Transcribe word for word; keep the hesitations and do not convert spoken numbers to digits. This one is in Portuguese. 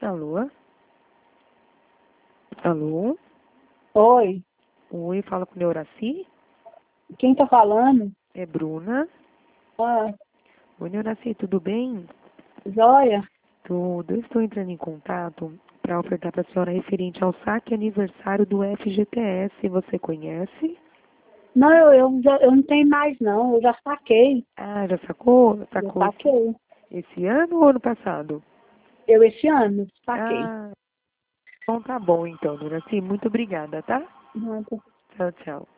Alô? Alô? Oi, Oi, fala com o Neuraci? quem tá falando? É Bruna? Ah, Oi, Neuraci, tudo bem? joia? Tudo. Eu estou entrando em contato para ofertar para a senhora referente ao saque aniversário do F G T S. Você conhece? Não, eu, eu, já- eu não tenho mais não, eu já saquei, Ah, já sacou? já Sacou esse, saquei. esse ano ou ano passado? Eu esse ano saquei. Ah, então tá bom então, Neuraci. Muito obrigada, tá? Uhum. Tchau, tchau.